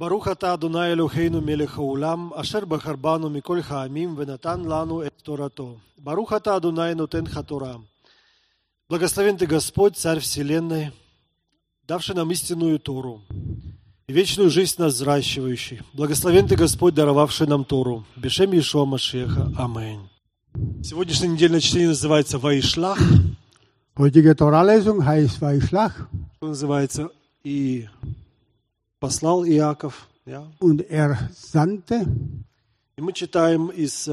ברוך אתה אדוני אלוהינו מלך העולם, אשר בחר בנו מכל העמים ונתן לנו את תורתו. ברוך אתה אדוני нотен ха Тора. Благословен ты Господь, Царь Вселенной, давший нам истинную Тору и вечную жизнь нас взращивающий. Благословен ты Господь, даровавший нам Тору. Бешем Иешуа Машиаха. Аминь. Сегодняшнее недельное чтение называется Ваишлах. Heutige Torah-Lesung heißt Vayishlach. Что называется и послал Иаков. Ja? Und sandte. И мы читаем из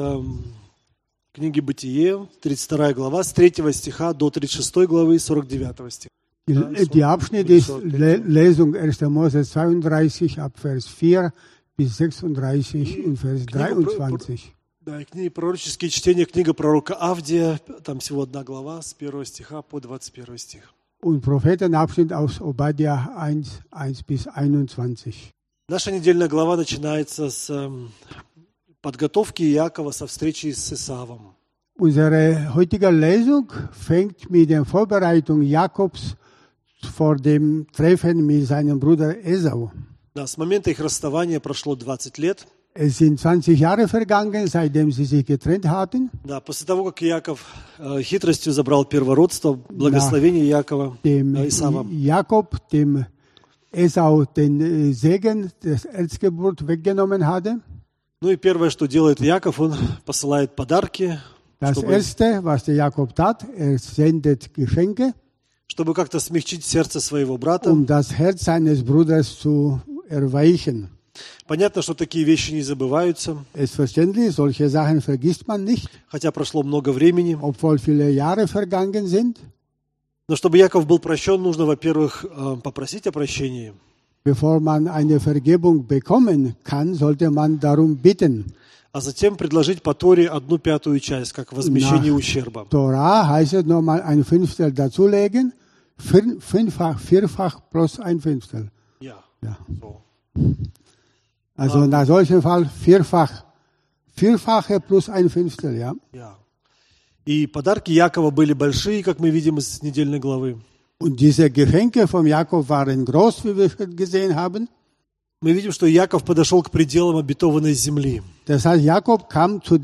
книги Бытие, 32 глава, с 3 стиха до 36 главы, 49 стиха. Die Abschnitte ist Lesung 1. Mose 32 ab Vers 4 bis 36 und Vers 23. Да, и книги пророческие чтения, книга пророка Авдия, там всего одна глава, с 1 стиха по 21 стих. Und Prophetenabschnitt aus Obadiah 1 bis 21. Наша недельная глава начинается с подготовки Иакова со встречи с Исавом. Unsere heutige Lesung fängt mit der Vorbereitung Jakobs vor dem Treffen mit seinem Bruder Esau. Да, с момента их расставания прошло 20 лет. Es sind 20 Jahre vergangen, seitdem sie sich getrennt hatten. Да, после того, как Иаков хитростью забрал первородство, благословение Иакова, Исава. Jakob dem Esau den Segen des Erstgeburt weggenommen hatte. Ну и первое, что делает Иаков, он посылает подарки. Das Erste, was der Jakob tat, sendet Geschenke, чтобы как-то смягчить сердце своего брата. Das Herz seines Bruders zu erweichen. Понятно, что такие вещи не забываются. Es ist verständlich, solche Sachen vergisst man nicht. Хотя прошло много времени. Obwohl viele Jahre vergangen sind. Но чтобы Яков был прощен, нужно, во-первых, попросить о прощении. Bevor man eine Vergebung bekommen kann, sollte man darum bitten. А затем предложить по Торе 1/5 часть, как возмещение ущерба. Torah heißt es nochmal 1/5 dazulegen, vierfach plus 1/5. Ja. So. Also nach solchem Fall vierfache plus 1/5, ja. Ja. И подарки Якова были большие, как мы видим из недельной главы. Und diese Geschenke von Jakob waren groß, wie wir gesehen haben. Мы видим, что Яков подошел к пределам обетованной земли. Das heißt, Jakob kam zu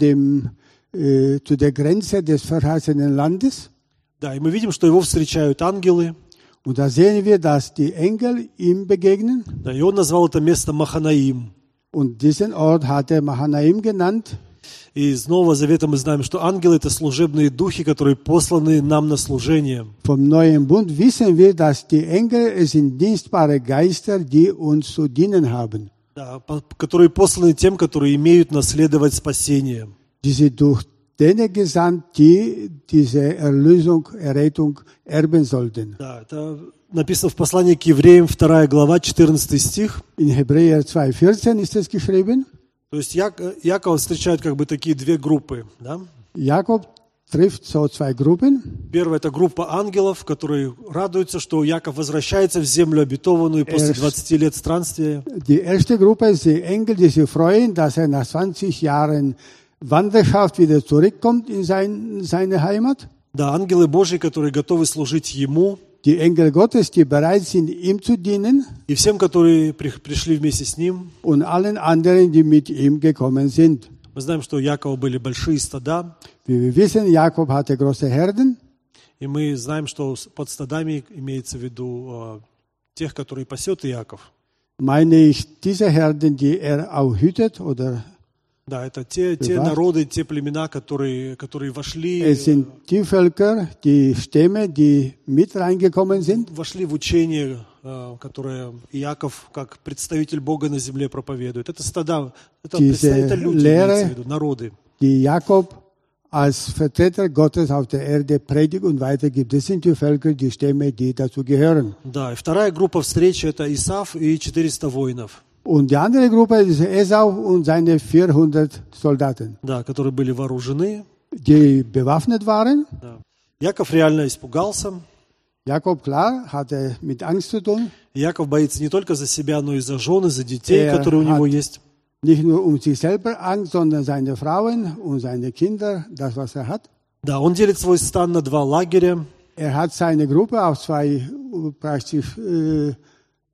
der Grenze des verheißenen Landes. Да, и мы видим, что его встречают ангелы. Und da sehen wir, dass die Engel ihm begegnen. Да, и он назвал это место Маханаим. Und diesen Ort hat er Mahanaim genannt. И из Нового Завета мы знаем, что ангелы — это служебные духи, которые посланы нам на служение. Vom Neuen Bund wissen wir, dass die Engel sind dienstbare Geister, die uns zu dienen haben. Да, которые посланы тем, которые имеют наследовать спасение. Die sind durch denen gesandt, die diese Errettung erben sollten. Да, это написано в послании к евреям, 2 глава, 14 стих. In Hebräer 2,14 ist es geschrieben. То есть Якова встречают как бы такие две группы. Да? Jakob trifft so zwei Gruppen. Первая — это группа ангелов, которые радуются, что Яков возвращается в землю обетованную после 20 лет странствия. Die erste Gruppe ist die Engel, die sich freuen, dass nach 20 Jahren Wanderschaft wieder zurückkommt in seine Heimat. Да, ангелы Божьи, которые готовы служить Ему. Die Engel Gottes, die bereit sind, ihm zu dienen. И всем, которые пришли вместе с ним. Und allen anderen, die mit ihm gekommen sind. Мы знаем, что у Якова были большие стада. Wie wir wissen, Jakob hatte große Herden. И мы знаем, что под стадами имеется в виду тех, которые пасет Иаков. Meine ich diese Herden, die auch hütet oder Да, это те народы, те племена, которые вошли. Es sind die Völker, die Stämme, die mit reingekommen sind. Вошли в учение, которое Иаков, как представитель Бога на земле, проповедует. Это стада, это люди, имеется в виду, народы. Die Jakob als Vertreter Gottes auf der Erde predigt und weitergibt. Das sind die Völker, die Stämme, die dazu gehören. Да, и вторая группа встречи — это Исав и 400 воинов. Und die andere Gruppe ist Esau und seine 400 Soldaten. Да, которые были вооружены. Die bewaffnet waren. Да. Яков реально испугался. Jakob, klar, hatte mit Angst zu tun. Яков боится не только за себя, но и за жены, за детей, которые у него есть. Nicht nur um sich selber Angst, sondern seine Frauen und seine Kinder, das, was er hat. Да, он делит свой стан на 2 лагеря. Er hat seine Gruppe auf 2 praktisch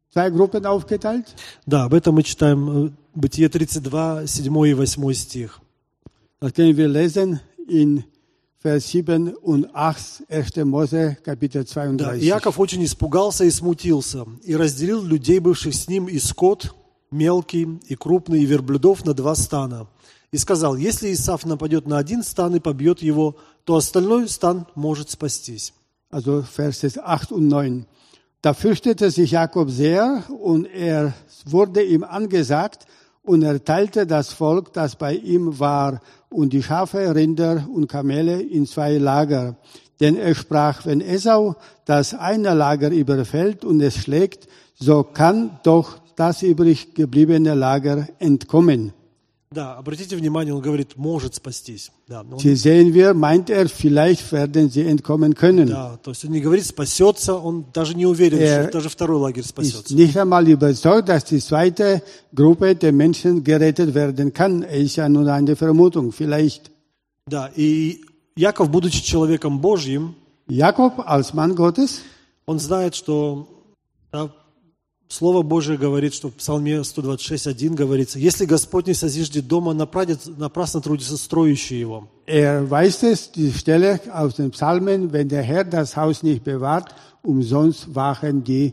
zwei Gruppen aufgeteilt. Да, об этом мы читаем Бытие 32, 7 и 8 стих. Das können wir lesen in Vers 7 und 8, 1. Mose, Kapitel Да, 32. Иаков очень испугался и смутился, и разделил людей, бывших с ним, и скот, мелкий и крупный, и верблюдов на 2 стана. И сказал, если Исав нападет на 1 стан и побьет его, то остальной стан может спастись. Also Verse 8 und 9. Da fürchtete sich Jakob sehr und wurde ihm angesagt und er teilte das Volk, das bei ihm war, und die Schafe, Rinder und Kamele in 2 Lager. Denn er sprach, wenn Esau das eine Lager überfällt und es schlägt, so kann doch das übrig gebliebene Lager entkommen. Да, обратите внимание, он говорит, может спастись. Да, Hier sehen wir, meint er, vielleicht werden sie entkommen können. да, то есть он не говорит спасется, он даже не уверен, что даже второй лагерь Ist спасется. nicht einmal überzeugt, dass die zweite Gruppe der Menschen gerettet werden kann. Es ist ja nur eine Vermutung. Vielleicht Да, и Яков, будучи человеком Божьим, Jakob als Mann Gottes, он знает, что да, Слово Божие говорит, что в Псалме 126:1 говорится, если Господь не созиждет дома, напрасно трудится строящий его. weiß es, die Stelle aus den Psalmen, wenn der Herr das Haus nicht bewahrt, umsonst wachen die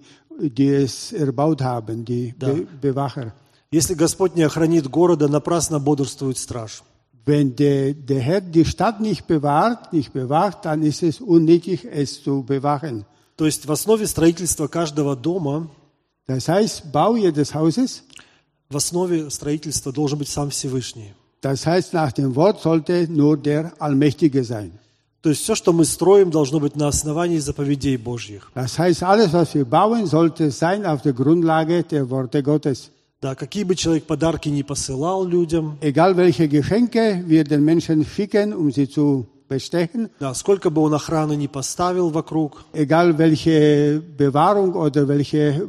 es erbaut haben, die Bewacher. Если Господь не охранит города, напрасно бодрствует страж. Wenn der Herr die Stadt nicht bewacht, dann ist es unnötig, es zu bewachen. То есть в основе строительства каждого дома, Das heißt, Bau jedes Hauses, в основе строительства должен быть сам Всевышний. das heißt, nach dem Wort sollte nur der Allmächtige sein. То есть все, что мы строим, должно быть на основании заповедей Божьих. Das heißt, alles, was wir bauen, sollte sein auf der Grundlage der Worte Gottes. Да, какие бы человек подарки ни посылал людям, Egal welche Geschenke wir den Menschen schicken, um sie zu bestechen, да, сколько бы он охраны ни поставил вокруг, egal welche Bewahrung oder welche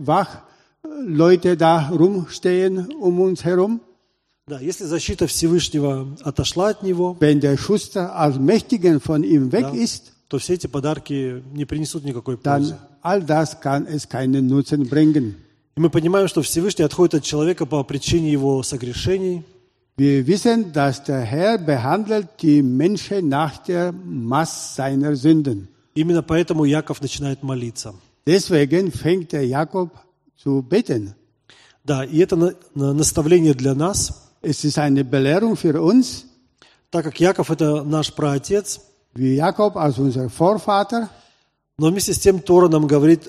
Wachleute da rumstehen um uns herum, да, если защита Всевышнего отошла от него, wenn der Schutz der Allmächtigen von ihm weg ist, то все эти подарки не принесут никакой dann пользы. all das kann es keinen Nutzen bringen. И мы понимаем, что Всевышний отходит от человека по причине его согрешений. Wir wissen, dass der Herr behandelt die Menschen nach der Maß seiner Sünden. Именно поэтому Яков начинает молиться. Deswegen fängt der Jakob zu beten. Да, и это наставление для нас, Es ist eine Belehrung für uns, так как Яков – это наш праотец, wie Jakob als unser Vorvater, но вместе с тем Тора нам говорит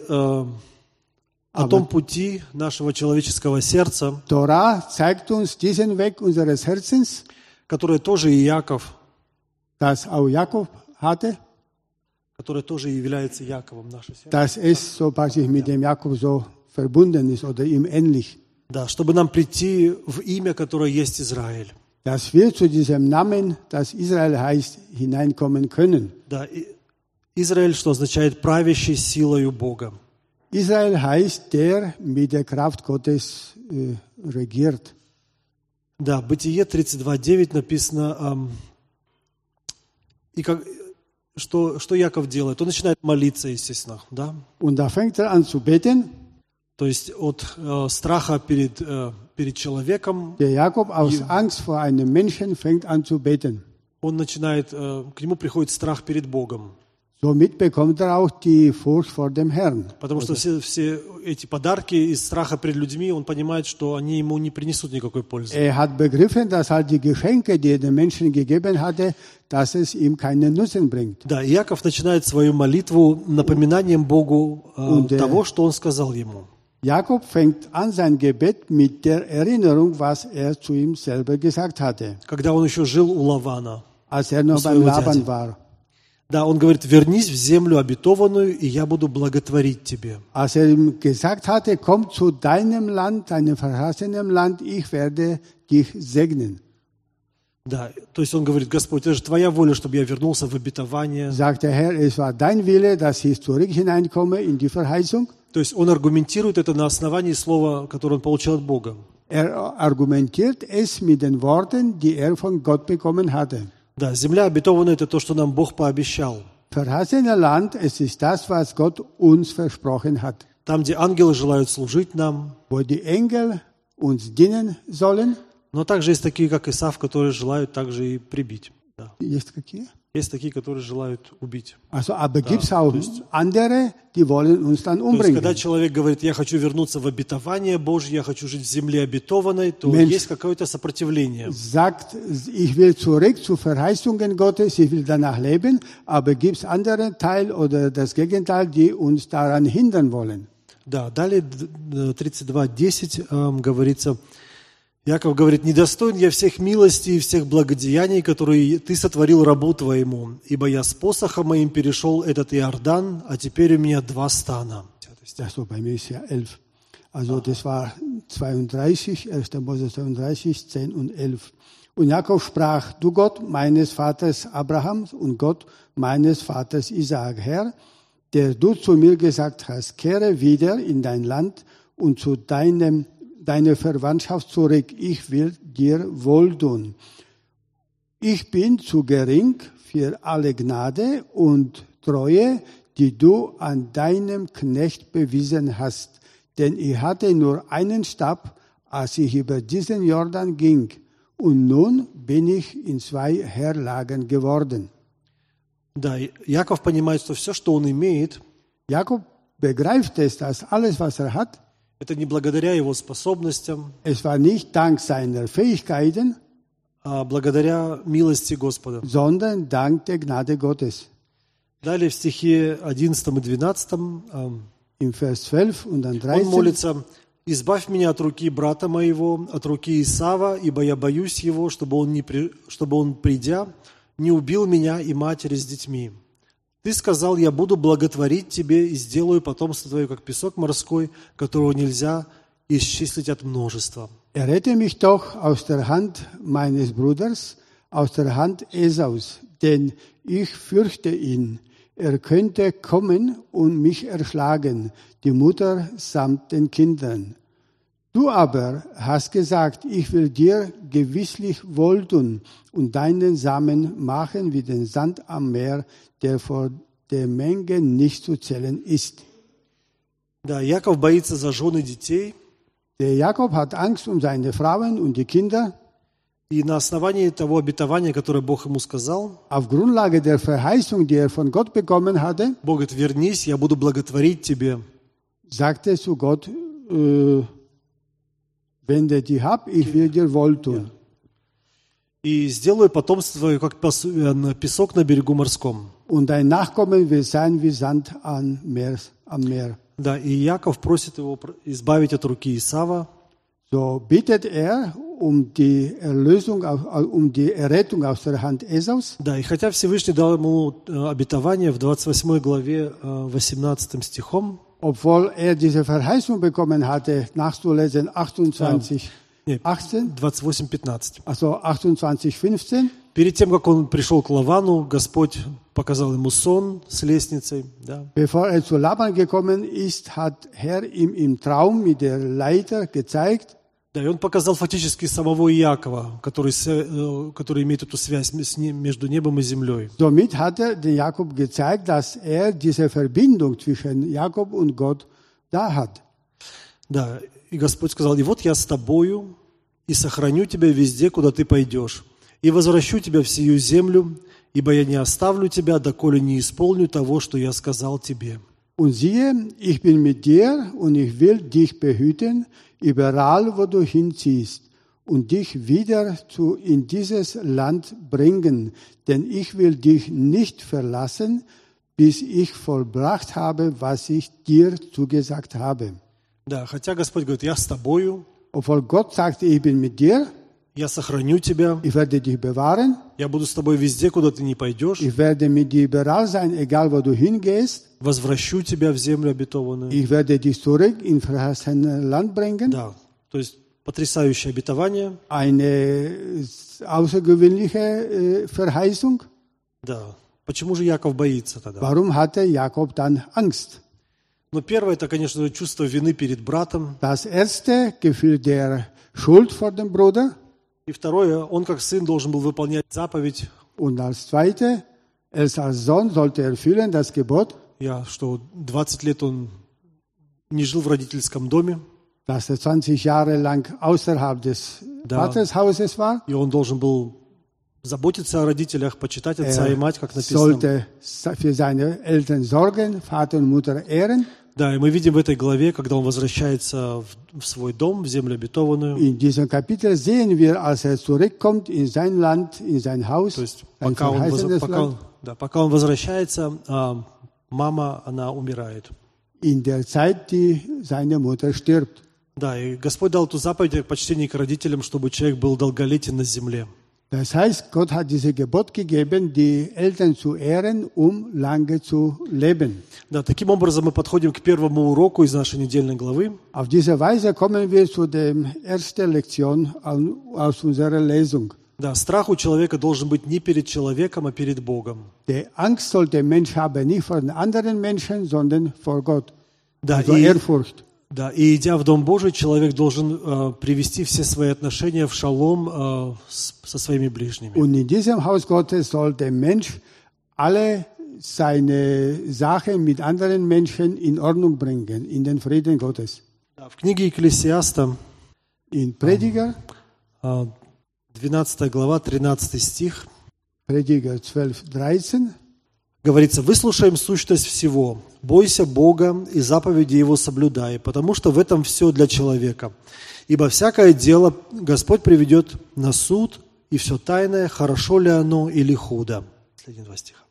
о том пути нашего человеческого сердца, Torah zeigt uns diesen Weg unseres Herzens, который тоже и Яков, das auch Jakob hatte, который тоже и является Яковом, наше сердце. dass es so praktisch mit dem Jakob so verbunden ist oder ihm ähnlich. Да, чтобы нам прийти в имя, которое есть Израиль. Dass wir zu diesem Namen, das Israel heißt, hineinkommen können. Да, Израиль, что означает правящий силою Бога. Israel heißt, der mit der Kraft Gottes regiert. Да, Бытие 32:9 написано, что Яков делает? Он начинает молиться, естественно, да? Und da fängt er an zu beten. То есть от страха перед человеком, Der Jakob aus Angst vor einem Menschen fängt an zu beten. он начинает, к нему приходит страх перед Богом. Somit bekommt er auch die Furcht vor dem Herrn. Потому что все эти подарки из страха перед людьми, он понимает, что они ему не принесут никакой пользы. Er hat begriffen, dass halt die Geschenke, die er den Menschen gegeben hatte, dass es ihm keinen Nutzen bringt. Да, и Яков начинает свою молитву напоминанием Богу того, что он сказал ему. Jakob fängt an sein Gebet mit der Erinnerung, was er zu ihm selber gesagt hatte, Когда он еще жил у Лавана. als er noch beim Laban war. Да, он говорит, вернись в землю обетованную, и я буду благотворить тебе. Als er ihm gesagt hatte, komm zu deinem Land, deinem verheißenen Land, ich werde dich segnen. Да, то есть он говорит, Господь, это же твоя воля, чтобы я вернулся в обетование. Sagt der Herr, es war dein Wille, dass ich zurück hineinkomme in die Verheißung. То есть он аргументирует это на основании слова, которое он получил от Бога. Er argumentiert es mit den Worten, die er von Gott bekommen hatte. Да, земля обетованная – это то, что нам Бог пообещал. Verheißene Land, es ist das, was Gott uns versprochen hat. там, где ангелы желают служить нам, wo die Engel uns dienen sollen. но также есть такие, как Исав, которые желают также и прибить. Да. Есть какие? Есть такие, которые желают убить. Also, aber gibt es auch andere, die wollen uns dann То есть, когда umbringen. человек говорит, я хочу вернуться в обетование Божье, я хочу жить в земле обетованной, то Mensch есть какое-то сопротивление. Sagt, ich will zurück zu Verheißungen Gottes, ich will danach leben, aber gibt es andere Teil oder das Gegenteil, die uns daran hindern wollen? Да, далее 32:10 говорится, Яков говорит, «Недостоин я всех милостей и всех благодеяний, которые ты сотворил рабу твоему, ибо я с посохом моим перешел этот Иордан, а теперь у меня 2 стана». Also bei mir ist ja 11. Also das war 32, 1. Mose 32, 10 und 11. Und Jakob sprach, du Gott meines Vaters Abrahams und Gott meines Vaters Isaak, Herr, der du zu mir gesagt hast, kehre wieder in dein Land und zu deiner Verwandtschaft zurück. Ich will dir wohltun. Ich bin zu gering für alle Gnade und Treue, die du an deinem Knecht bewiesen hast. Denn ich hatte nur einen Stab, als ich über diesen Jordan ging. Und nun bin ich in 2 Heerlagen geworden. Да, Яков понимает, что все, что он имеет, Jakob begreift es, dass alles, was er hat, это не благодаря его способностям, es war nicht dank seiner Fähigkeiten, а благодаря милости Господа. sondern dank der Gnade Gottes. Далее в стихе 11 и 12 Im Vers 12 und dann он 13. молится, «Избавь меня от руки брата моего, от руки Исава, ибо я боюсь его, чтобы он, придя, не убил меня и матери с детьми. Ты сказал, я буду благотворить тебе и сделаю потомство твое, как песок морской, которого нельзя исчислить от множества». Errette mich doch aus der Hand meines Bruders, aus der Hand Esaus, denn ich fürchte ihn. Er könnte kommen und mich erschlagen, die Mutter samt den Kindern. Du aber hast gesagt, ich will dir gewisslich wohltun und deinen Samen machen wie den Sand am Meer, der vor der Menge nicht zu zählen ist. Да, Яков боится за жены детей, Der Jakob hat Angst um seine Frauen und die Kinder. и на основании того обетования, которое Бог ему сказал, Auf Grundlage der Verheißung, die er von Gott bekommen hatte, Бог говорит, вернись, я буду благотворить тебе. sagte zu Gott, wende die ab, ich will dir wohltun. И сделаю потомство твое, как песок на берегу морском. Und dein Nachkommen wird sein wie Sand am Meer. Да, и Яков просит его избавить от руки Исава. So bittet er um die Erlösung, um die Errettung aus der Hand Esaus. Да, и хотя Всевышний дал ему обетование в 28 главе 18 стихом, Obwohl er diese Verheißung bekommen hatte, nachzulesen 28, 18, 28:15. also 28, 15. Перед тем, как он пришел к Лавану, Господь показал ему сон с лестницей. Да. Bevor er zu Laban gekommen ist, hat Herr ihm im Traum mit der Leiter gezeigt. Да, и он показал фактически самого Иакова, который имеет эту связь между небом и землей. Somit hat er den Jakob gezeigt, dass er diese Verbindung zwischen Jakob und Gott da hat. Да, и Господь сказал, и вот я с тобою, и сохраню тебя везде, куда ты пойдешь, и возвращу тебя в сию землю, ибо я не оставлю тебя, доколе не исполню того, что я сказал тебе. Und siehe, ich bin mit dir und ich will dich behüten, überall, wo du hinziehst, und dich wieder in dieses Land bringen, denn ich will dich nicht verlassen, bis ich vollbracht habe, was ich dir zugesagt habe. Да, хотя Господь говорит, я с тобою, Obwohl Gott sagte, ich bin mit dir, я сохраню тебя, ich werde dich bewahren, я буду с тобой везде, куда ты не пойдешь, ich werde mit dir überall sein, egal wo du hingehst, возвращу тебя в землю обетованную. ich werde dich zurück in verheißene Land bringen. Да, то есть потрясающее обетование. Eine außergewöhnliche Verheißung. Да. Почему же Яков боится тогда? Warum hatte Jakob dann Angst? Ну, первое, это, конечно, чувство вины перед братом. Das erste, Gefühl der Schuld vor dem Bruder. И второе, он как сын должен был выполнять заповедь. Und als zweite, als Sohn sollte erfüllen das Gebot. Что 20 лет он не жил в родительском доме, dass er 20 Jahre lang außerhalb des Да. Vatershauses war. и он должен был заботиться о родителях, почитать отца и мать, как написано. Sollte für seine Eltern sorgen, Vater und Mutter ehren. Да, и мы видим в этой главе, когда он возвращается в свой дом, в землю обетованную. In diesem Kapitel sehen wir, als er zurückkommt in sein Land, in sein Haus, То есть ein verheißenes Land. пока он возвращается, мама, она умирает. In der Zeit, die seine Mutter stirbt. Да, и Господь дал эту заповедь о почтении к родителям, чтобы человек был долголетен на земле. Das heißt, Gott hat dieses Gebot gegeben, die Eltern zu ehren, lange zu leben. Да, таким образом мы подходим к первому уроку из нашей недельной главы. Auf diese Weise kommen wir zu der ersten Lektion aus unserer Lesung. Да, страх у человека должен быть не перед человеком, а перед Богом. Die Angst sollte der Mensch haben, nicht vor den anderen Menschen, sondern vor Gott. Да, Also Ehrfurcht. Да, и идя в Дом Божий, человек должен привести все свои отношения в шалом со своими ближними. Und in diesem Haus Gottes soll der Mensch alle seine Sachen mit anderen Menschen in Ordnung bringen, in den Frieden Gottes. Да, в книге Екклесиаста, In Prediger, 12 глава, 13 стих, Prediger 12, 13, говорится: «Выслушаем сущность всего, бойся Бога и заповеди Его соблюдай, потому что в этом все для человека. Ибо всякое дело Господь приведет на суд, и все тайное, хорошо ли оно или худо». Последние два стиха.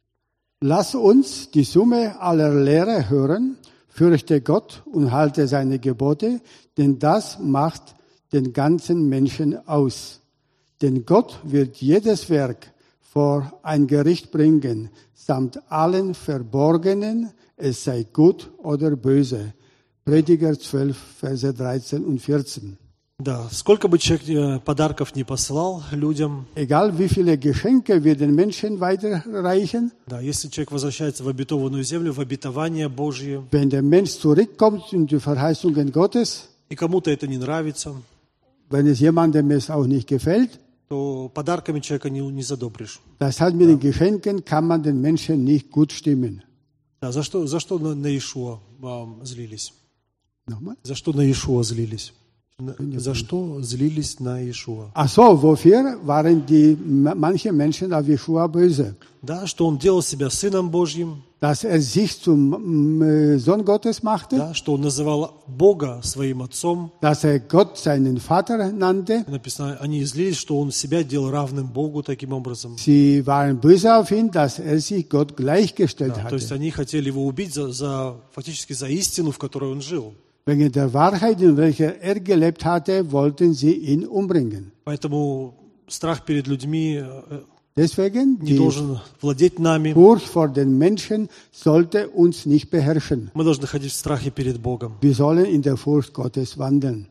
Lass uns die Summe aller Lehre hören, fürchte Gott und halte seine Gebote, denn das macht den ganzen Menschen aus. Denn Gott wird jedes Werk vor ein Gericht bringen, samt allen Verborgenen, es sei gut oder böse. Prediger 12, Verse 13 und 14. Да, сколько бы человек подарков не послал людям, Egal wie viele Geschenke wir den Menschen weiterreichen, да, если человек возвращается в обетованную землю, в обетование Божье, wenn der Mensch zurückkommt in die Verheißungen Gottes, и кому-то это не нравится, wenn es jemandem es auch nicht gefällt, то подарками человека не задобришь. das heißt, mit den Geschenken kann man den Menschen nicht gut stimmen. Да, за что на Иешуа злились? Nochmal? За что на Иешуа злились? За что злились на Иешуа? Ach so, wofür waren manche Menschen auf Jeschua böse? Да, что он делал себя сыном Божьим, Dass er sich zum Sohn Gottes machte, да, что он называл Бога своим отцом. dass er Gott seinen Vater nannte. Написано, они злились, что он себя делал равным Богу таким образом. Sie waren böse auf ihn, dass er sich Gott gleichgestellt Да, то есть hatte. они хотели его убить фактически за истину, в которой он жил. Wegen der Wahrheit, in welcher er gelebt hatte, wollten sie ihn umbringen. Поэтому страх перед людьми Deswegen, не die должен владеть нами. Furcht vor den Menschen sollte uns nicht beherrschen. Мы должны ходить в страхе перед Богом. Wir sollen in der Furcht Gottes wandeln.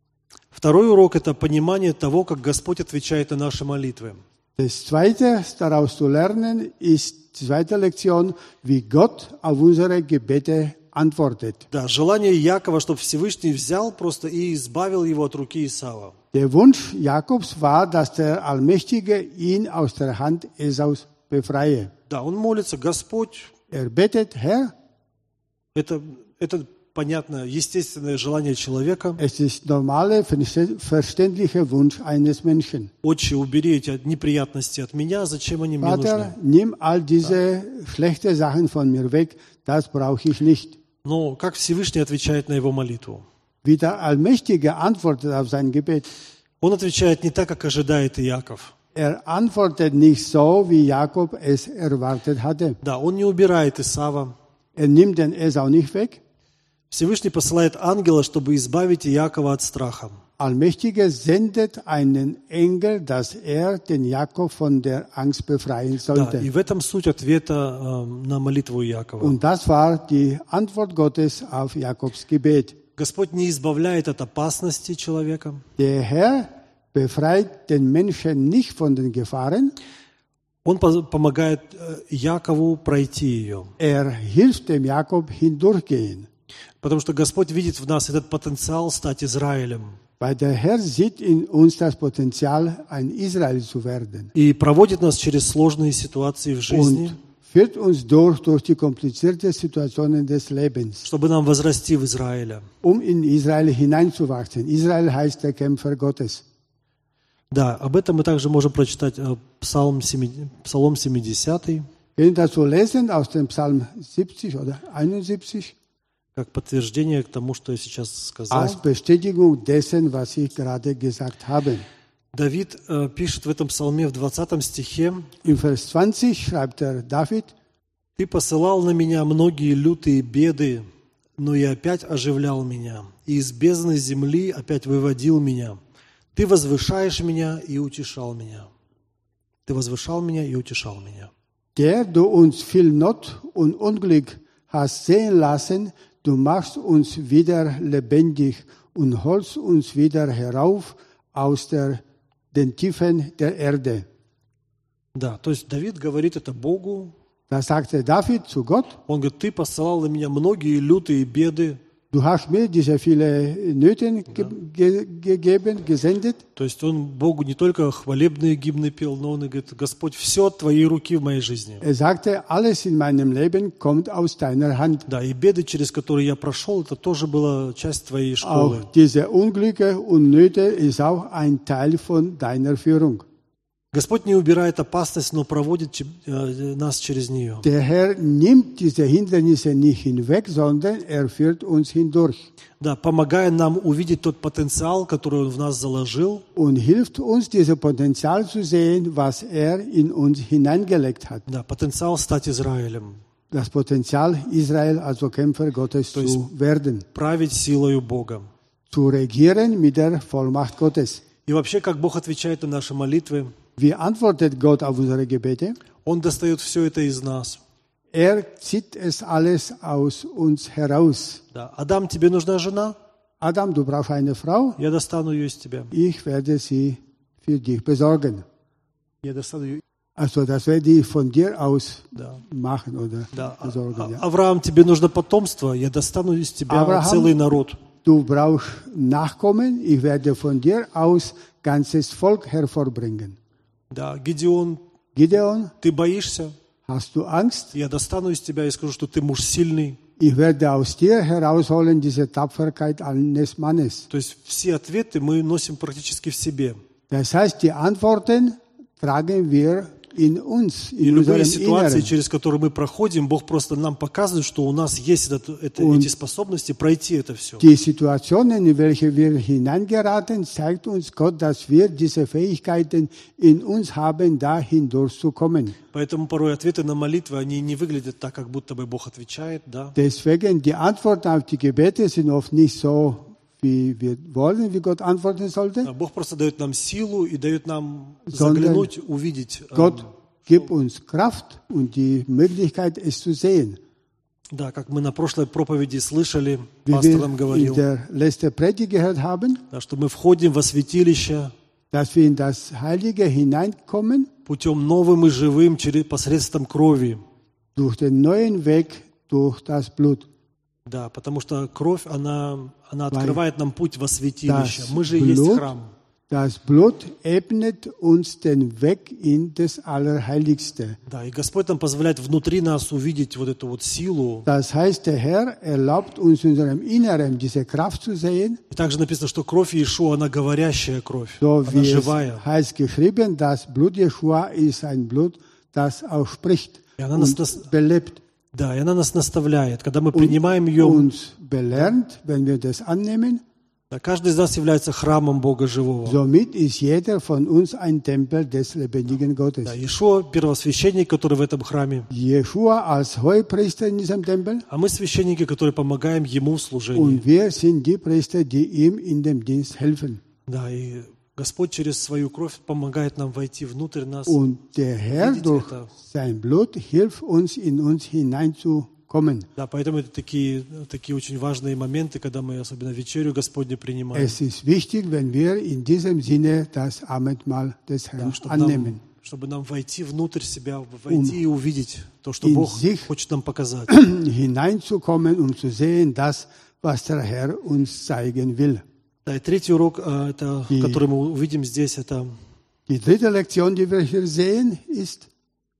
Второй урок – это понимание того, как Господь отвечает на наши молитвы. Das Zweite, daraus zu lernen, ist die zweite Lektion, wie Gott auf unsere Gebete antwortet. Да, желание Якова, чтобы Всевышний взял просто и избавил его от руки Исава. Der Wunsch Jakobs war, dass der Allmächtige ihn aus der Hand Esaus befreie. Да, он молится: Господь, Er betet, Herr, это понятно, естественное желание человека. es ist normale, verständlicher Wunsch eines Menschen. Отче, убери эти неприятности от меня, зачем они мне нужны? Vater, nimm all diese schlechten Sachen von mir weg, das brauche ich nicht. Но как Всевышний отвечает на его молитву? Wie der Allmächtige antwortet auf sein Gebet. Он отвечает не так, как ожидает Иаков. Er antwortet nicht so, wie Jakob es erwartet hatte. Да, он не убирает Исава. Er nimmt den Esau nicht weg. Всевышний посылает ангела, чтобы избавить Иакова от страха. Allmächtige sendet einen Engel, dass er den Jakob von der Angst befreien Да, sollte. и в этом суть ответа на молитву Иакова. Und das war die Antwort Gottes auf Jakobs Gebet. Господь не избавляет от опасности человека. Der Herr befreit den Menschen nicht von den Gefahren. Он помогает Якову пройти ее. Er hilft dem Jakob hindurchgehen. Потому что Господь видит в нас этот потенциал стать Израилем. Weil der Herr sieht in uns das Potenzial, ein Israel zu werden. И проводит нас через сложные ситуации в жизни. Und führt uns durch die komplizierten Situationen des Lebens, чтобы нам возрасти в Израиле. um in Israel hineinzuwachsen. Israel heißt der Kämpfer Gottes. Да, об этом мы также можем прочитать Псалом 70, Wenn wir das so lesen aus dem Psalm 70 oder 71, как подтверждение к тому, что я сейчас сказал. als Bestätigung dessen, was ich gerade gesagt habe. Давид пишет в этом псалме в 20 стихе: Im Vers 20 schreibt der David: «Ты посылал на меня многие лютые беды, но и опять оживлял меня, и из бездны земли опять выводил меня. Ты возвышаешь меня и утешал меня». Ты возвышал меня и утешал меня. Der du uns viel Not und Unglück hast sehen lassen, du machst uns wieder lebendig und holst uns wieder herauf aus den Tiefen der Erde. Да, то есть Давид говорит это Богу. Da sagte David zu Gott: Он говорит: «Ты посылал на меня многие lютые беды». Du hast mir diese viele Nöte gegeben, gesendet. То есть он Богу не только хвалебные гимны пел, но он и говорит: «Господь, все от Твоей руки в моей жизни». Er sagte, alles in meinem Leben kommt aus deiner Hand. Да, и беды, через которые я прошел, это тоже была часть Твоей школы. Auch diese Unglücke und Nöte ist auch ein Teil von deiner Führung. Господь не убирает опасность, но проводит нас через нее. Der Herr nimmt diese Hindernisse nicht hinweg, sondern er führt uns hindurch. Да, помогая нам увидеть тот потенциал, который Он в нас заложил. Und hilft uns, dieses Potenzial zu sehen, was er in uns hineingelegt hat. Да, потенциал стать Израилем. Das Potenzial, Israel, also Kämpfer Gottes zu werden. Править силою Бога. Zu regieren mit der Vollmacht Gottes. И вообще, как Бог отвечает на наши молитвы, Wie antwortet Gott auf unsere Gebete? Он достает все это из нас. Er zieht es alles aus uns heraus. Да. Адам, тебе нужна жена? Adam, du brauchst eine Frau? Я достану ее из тебя. Ich werde sie für dich besorgen. Я достану ее. Also das werde ich von dir aus Да. machen oder Да. besorgen. Ja. Авраам, тебе нужно потомство? Я достану из тебя целый народ. Du brauchst Nachkommen. Ich werde von dir aus ganzes Volk hervorbringen. Да. Гидеон, Gideon, ты боишься? hast du Angst? Я достану из тебя и скажу, что ты муж сильный. Ich werde aus dir herausholen diese Tapferkeit eines Mannes. То есть все ответы мы носим практически в себе. Das heißt, die Antworten tragen wir in uns, И in любые unserem ситуации, Inneren. через которые мы проходим, Бог просто нам показывает, что у нас есть эти способности пройти это все. Die Situationen, in welche wir hineingeraten, zeigt uns Gott, dass wir diese Fähigkeiten in uns haben, da hindurchzukommen. Поэтому порой ответы на молитвы, они не выглядят так, как будто бы Бог отвечает, да. Deswegen, die Antworten auf die Gebete sind oft nicht so, wie wir wollen, wie Gott antworten sollte. Бог просто дает нам силу и дает нам Sondern заглянуть, увидеть. Gott gibt uns Kraft und die Möglichkeit, es zu sehen. Да, как мы на прошлой проповеди слышали, Wie пастор нам wir in говорил, der letzten Predigt gehört haben, да, что мы входим во святилище dass wir in das Heilige hineinkommen путем новым и живым посредством крови. durch den neuen Weg, durch das Blut. Да, потому что кровь, она открывает нам путь во святилище. Das Мы же есть Blut, храм. das Blut ebnet uns den Weg in das Allerheiligste. Да, и Господь нам позволяет внутри нас увидеть вот эту вот силу. Das heißt, der Herr erlaubt uns in unserem Inneren diese Kraft zu sehen, И также написано, что кровь Иешуа, она говорящая кровь, so она wie es живая. heißt geschrieben, das Blut Jeschua ist ein Blut, das auch spricht Ja, und belebt. Да, и она нас наставляет. Когда мы принимаем ее, Uns belernt, wenn wir das annehmen, да, каждый из нас является храмом Бога живого. somit ist jeder von uns ein Tempel des lebendigen Gottes. Да, Иешуа первосвященник, который в этом храме, Jeschua als Hohepriester in diesem Tempel а мы священники, которые помогаем ему в служении. und wir sind die Priester, die ihm in dem Dienst helfen. Да, и Господь через свою кровь помогает нам войти внутрь нас. Und der Herr Видите durch это? sein Blut hilft uns, in uns hineinzukommen. Да, поэтому это такие очень важные моменты, когда мы особенно вечерю Господню принимаем. Es ist wichtig, wenn wir in diesem Sinne das Abendmahl des Herrn Да, annehmen. чтобы нам войти внутрь себя, войти и увидеть то, что in Бог sich хочет нам показать. Hineinzukommen, um zu sehen, das, was der Herr uns zeigen will. Да, и третий урок, который мы увидим здесь, это Die dritte Lektion, die wir hier sehen, ist,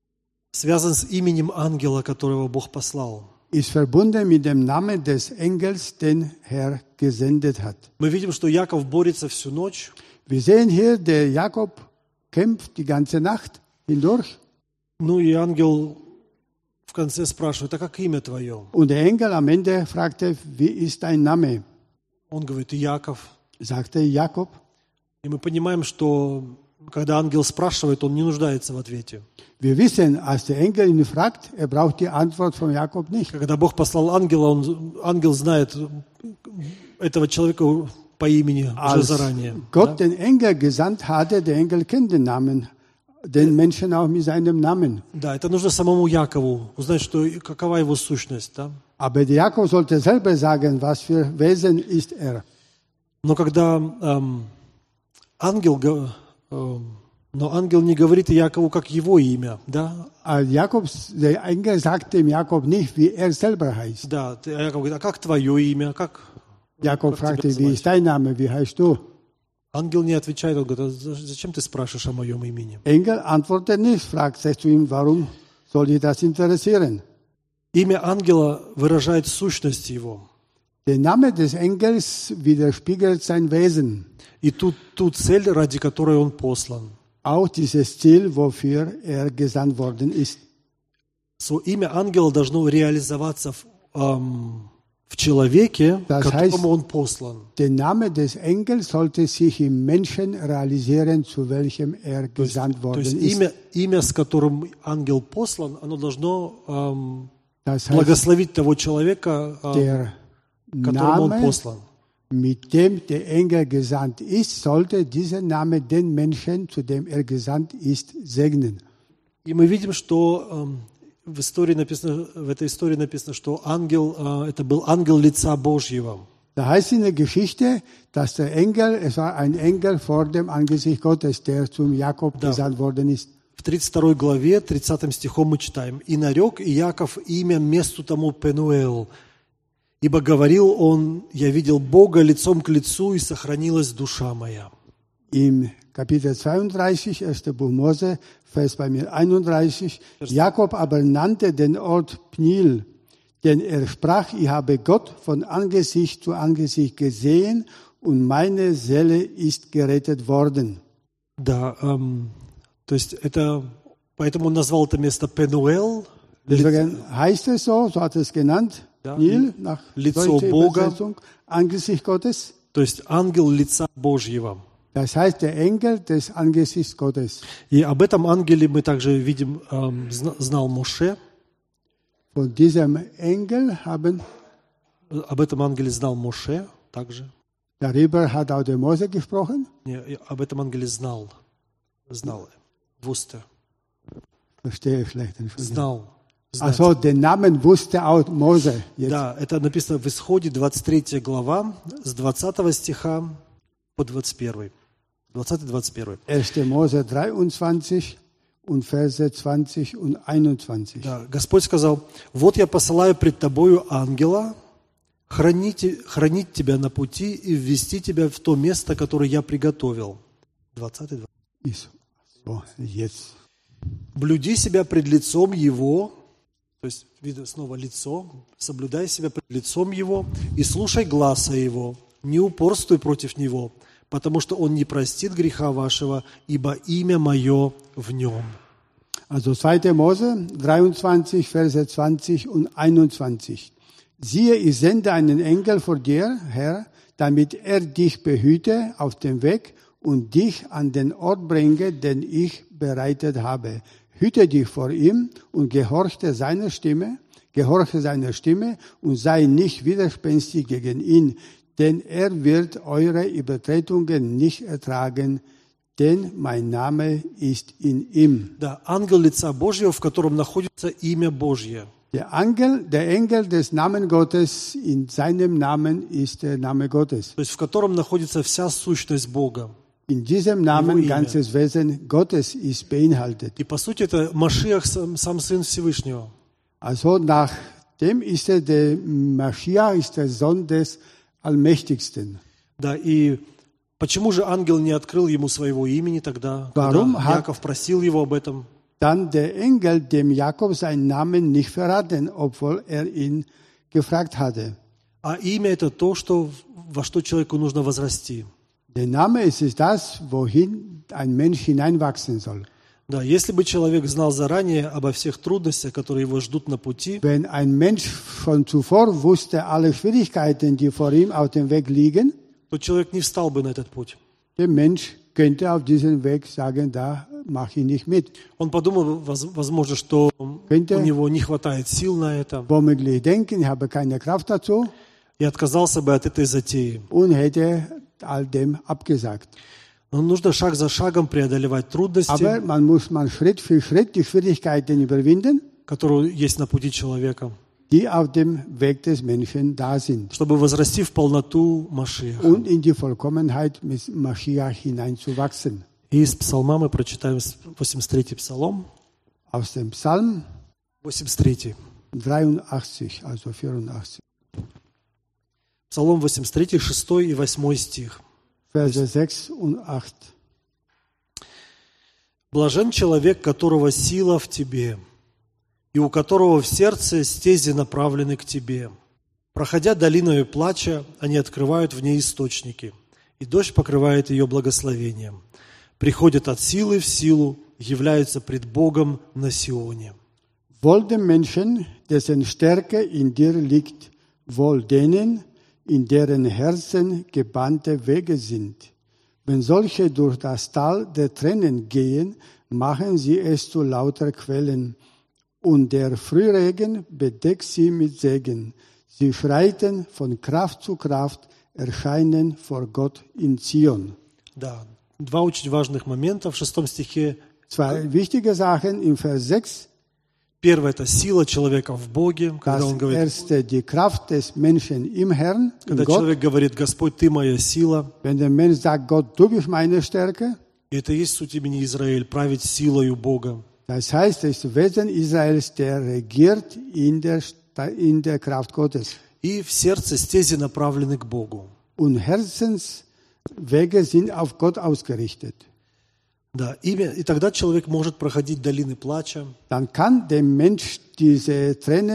связан с именем ангела, которого Бог послал. ist verbunden mit dem Namen des Engels, den Herr gesendet hat. Мы видим, что Яков борется всю ночь. Wir sehen hier, der Jakob kämpft die ganze Nacht hindurch. Ну и ангел в конце спрашивает, а как имя твое? Und der Engel am Ende fragte, wie ist dein Name? Он говорит, Яков. Sagte Jakob. И мы понимаем, что когда ангел спрашивает, он не нуждается в ответе. Wir wissen, als der Engel ihn fragt, er braucht die Antwort von Jakob nicht. Когда Бог послал ангела, ангел знает этого человека по имени уже заранее. Gott den Engel gesandt hatte, der Engel kennt den Namen, den Menschen auch mit seinem Namen. Да, это нужно самому Якову узнать, что, какова его сущность. Да? Aber der Jakob sollte selber sagen, was für Wesen ist er. Но когда ангел не говорит Якову, как его имя, да? Der Engel sagte dem Jakob nicht, wie er selber heißt. Да, Яков говорит, а как твое имя, Jakob fragte, wie ist dein Name, wie heißt du? Ангел не отвечает, он говорит, а зачем ты спрашиваешь о моем имени? Engel antwortet nicht, fragt sich zu ihm, warum soll dich das interessieren? Имя ангела выражает сущность его. Der Name des Engels widerspiegelt sein Wesen. И ту цель, ради которой он послан. Auch dieses Ziel, wofür er gesandt worden ist. So, имя ангела должно реализоваться в человеке, которому он послан. Der Name des Engels sollte sich im Menschen realisieren, zu welchem er gesandt worden ist. То есть имя, с которым ангел послан, оно должно благословить того человека, которому он послан. Mit dem der Engel gesandt ist, sollte dieser Name den Menschen, zu dem er gesandt ist, segnen. И мы видим, что в этой истории написано, что ангел, это был ангел лица Божьего. Da heißt in der Geschichte, dass der Engel, es war ein Engel vor dem Angesicht Gottes, der zum Jakob gesandt worden ist. В 32 главе, 30 стихом мы читаем: «И нарек Иаков имя месту тому Пенуэл, ибо говорил он, я видел Бога лицом к лицу, и сохранилась душа моя». Im Kapitel 32, 1. Buch Mose, Vers bei mir 31, Jakob aber nannte den Ort Pniel, denn er sprach, ich habe Gott von Angesicht zu Angesicht gesehen und meine Seele ist gerettet worden. Да, то есть это, поэтому он назвал это место Пенуэл. Deswegen heißt es so hat es genannt, Pniel, nach deutscher Übersetzung, Angesicht Gottes. То есть ангел лица Божьего. Das heißt der Engel des Angesichts Gottes. И об этом ангеле мы также видим, знал Моше. Von diesem Engel об этом ангеле знал Моше также. Darüber hat auch der Mose gesprochen. Об этом ангеле знал, wusste. Verstehe schlecht. Знал. Also den Namen wusste auch Mose. Jetzt. Да, это написано в Исходе, 23 глава, с 20 стиха по 21. 20-21. 1. Mose 23 und Verse 20 und 21. Да, Господь сказал: «Вот я посылаю пред тобою ангела, хранить тебя на пути и ввести тебя в то место, которое я приготовил». 20. So, jetzt. «Блюди себя пред лицом его», то есть, видно снова лицо, «соблюдай себя пред лицом его и слушай гласа его, не упорствуй против него, потому что он не простит греха вашего, ибо имя мое в нем». Also 2. Mose 23, Verse 20 und 21. Siehe, ich sende einen Engel vor dir, Herr, damit er dich behüte auf dem Weg und dich an den Ort bringe, den ich bereitet habe. Hüte dich vor ihm und gehorche seiner Stimme und sei nicht widerspenstig gegen ihn, denn er wird eure Übertretungen nicht ertragen, denn mein Name ist in ihm. Да, ангел лица Божьего, в котором находится имя Божье. Der Engel des Namen Gottes, in seinem Namen ist der Name Gottes. То есть, в котором находится вся сущность Бога. In diesem Namen ganzes Wesen Gottes ist beinhaltet. И по сути это Машиах, сам Сын Всевышнего. Also nach dem ist er der Maschiach, ist der Sohn des Allmächtigsten. Да, и почему же ангел не открыл ему своего имени тогда, когда Яков просил его об этом? dann der Engel dem Jakob seinen Namen nicht verraten, obwohl er ihn gefragt hatte. А имя – это то, во что человеку нужно возрасти. Der Name ist es das, wohin ein Mensch hineinwachsen soll. Да, если бы человек знал заранее обо всех трудностях, которые его ждут на пути, Wenn ein Mensch schon zuvor wusste, alle Schwierigkeiten, die vor ihm auf dem Weg liegen, то человек не встал бы на этот путь. der Mensch könnte auf diesem Weg sagen, da mache ich nicht mit. Он подумал, возможно, что у него не хватает сил на это, Womöglich denken, ich habe keine Kraft dazu и отказался бы от этой затеи. und hätte all dem abgesagt. Но нужно шаг за шагом преодолевать трудности, Aber man muss Schritt für Schritt die Schwierigkeiten überwinden, которые есть на пути человека, die auf dem Weg des Menschen da sind, чтобы возрасти в полноту Машиаха. und in die Vollkommenheit mit Maschiach hineinzuwachsen. И из псалма мы прочитаем 83-й псалом, Aus dem Psalm 83. 83, also 84, Псалом 83, 6 и 8 стих. Verse 6 und 8. «Блажен человек, которого сила в тебе, и у которого в сердце стези направлены к тебе. Проходя долиною плача, они открывают в ней источники, и дождь покрывает ее благословением. Приходят от силы в силу, являются пред Богом на Сионе». Wohl dem Menschen, dessen Stärke in dir liegt, wohl denen, in deren Herzen gebahnte Wege sind. Wenn solche durch das Tal der Tränen gehen, machen sie es zu lauter Quellen. Und der Frühregen bedeckt sie mit Segen. Sie schreiten von Kraft zu Kraft, erscheinen vor Gott in Zion. Да, два очень важных момента в 6 стихе. Zwei wichtige Sachen im Vers 6. Первое – это сила человека в Боге, когда Das он говорит, erste, die Kraft des Menschen im Herrn, in когда Gott. человек говорит: «Господь, Ты моя сила», Wenn der Mensch sagt, Gott, du bist meine Stärke, и это и есть суть имени Израиль, править силою Бога. das heißt, das Wesen Israels, der regiert in der Kraft Gottes. И в сердце стези направлены к Богу. Und Herzenswege sind auf Gott ausgerichtet. Да, и тогда человек может проходить долины плача, Dann kann der Mensch diese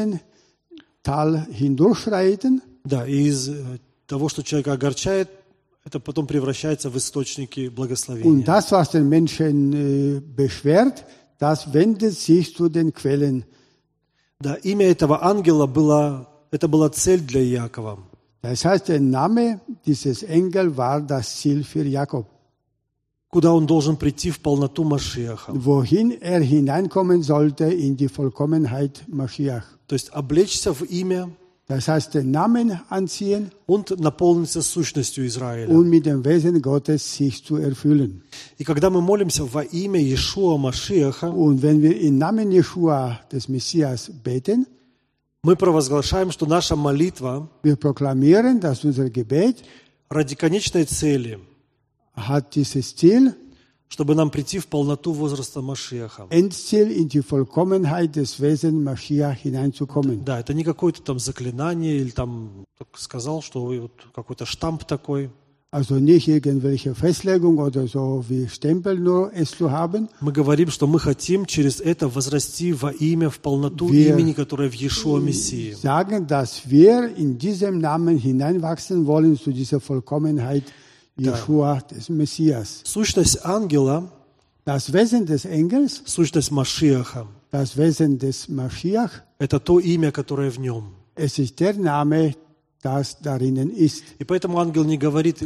Tränental hindurchschreiten. да, и из того, что человека огорчает, это потом превращается в источники Und благословения. das, was den Menschen beschwert, das wendet sich zu den Quellen. Да, имя этого ангела это была цель для Иакова. Das heißt, der Name dieses Engels war das Ziel für Jakob, Куда он должен прийти в полноту Машиаха. wohin er hineinkommen sollte in die Vollkommenheit Maschiach. То есть облечься в имя Das heißt, den Namen anziehen und наполниться сущностью Израиля. und mit dem Wesen Gottes sich zu erfüllen. И когда мы молимся во имя Иешуа Машиаха, Und wenn wir im Namen Jeschua des Messias beten, мы провозглашаем, что наша молитва wir proklamieren, dass unser Gebet ради конечной цели, hat dieses Ziel, чтобы нам прийти в полноту возраста Машиаха. Endziel in die Vollkommenheit des Wesens Maschiach hineinzukommen. Да, это не какое-то там заклинание или там сказал, что вот какой-то штамп такой. Also nicht irgendwelche Festlegung oder so wie Stempel nur es zu haben. Мы говорим, что мы хотим через это возрасти во имя, в полноту имени, которое в Иешуа Мессии. Sagen, dass wir in diesem Namen hineinwachsen wollen zu dieser Vollkommenheit Jeschua des Messias. Сущность ангела, Das Wesen des Engels, сущность Машиаха, das Wesen des Maschiach, это то имя, которое в нем. es ist der Name, das darinnen ist. И поэтому ангел не говорит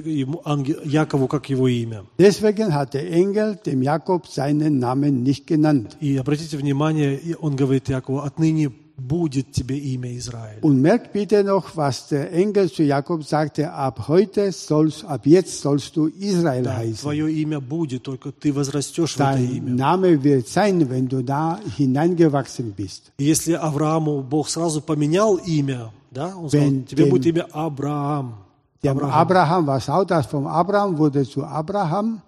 Якову как его имя. Deswegen hat der Engel dem Jakob seinen Namen nicht genannt. И обратите внимание, он говорит Якову: «Отныне будет тебе имя Израиль». Und merkt bitte noch, was der Engel zu Jakob sagte, ab jetzt sollst du Israel Да, heißen. твое имя будет, только ты возрастешь в это Dein имя. Name wird sein, wenn du da hineingewachsen bist. И если Аврааму Бог сразу поменял имя, да, он сказал: Wenn тебе dem- будет имя Авраам. Dem Abraham, was auch das vom Abraham wurde zu Abraham,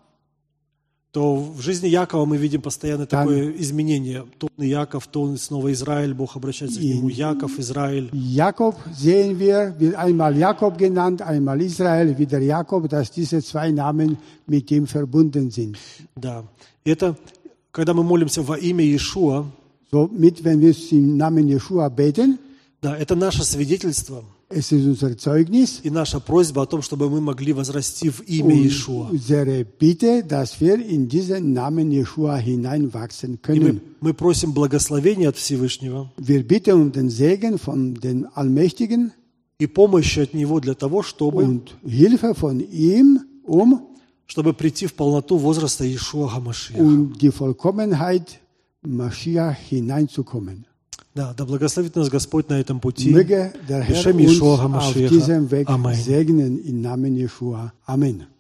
То в жизни Якова мы видим постоянно такое изменение. То он Яков, то он снова Израиль, Бог обращается к нему: Яков, Израиль. Jakob sehen wir, wird einmal Jakob genannt, einmal Israel, wieder Jakob, dass diese zwei Namen mit ihm verbunden sind. Да. И это Когда мы молимся во имя Иешуа, somit, wenn wir im Namen Jeschua beten, да, это наше свидетельство es ist unser Zeugnis, и наша просьба о том, чтобы мы могли возрасти в имя Иешуа. unsere Bitte, dass wir in diesen Namen Jeschua hineinwachsen И können. мы просим благословения от Всевышнего Wir bitten um den Segen von den Allmächtigen и помощи от Него для того, чтобы und Hilfe von ihm, чтобы прийти в полноту возраста Иешуа ха-Машиах. die Vollkommenheit Mashiach hineinzukommen. Да, да благословит нас Господь на этом пути. Möge der Herr Бешем uns Иешуа auf ха-Машиаха. diesem Weg Amen. segnen im Namen Jeschua. Amen.